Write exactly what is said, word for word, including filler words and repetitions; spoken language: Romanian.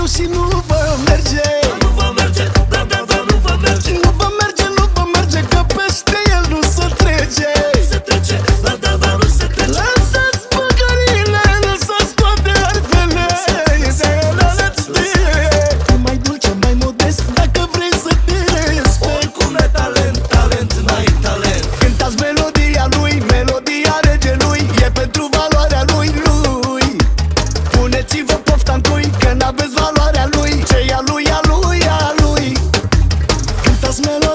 greu și nu vă merge. Nu va merge, da, da, da, nu va merge. Nu vă merge, nu vă merge, că peste el nu se trece. Se trece, da, da, da, nu se trece. Lăsați mâncările, lăsați toate arfele. E mai dulce, mai modest, dacă vrei să te respecti. Oricum ai talent, talent, n-ai talent. Cântați melodia lui, melodia regelui, e pentru valoarea lui, lui. Puneți-vă pofta în cui, că n-aveți valoarea lui, ce e a lui, a lui, a lui. Cântați melodia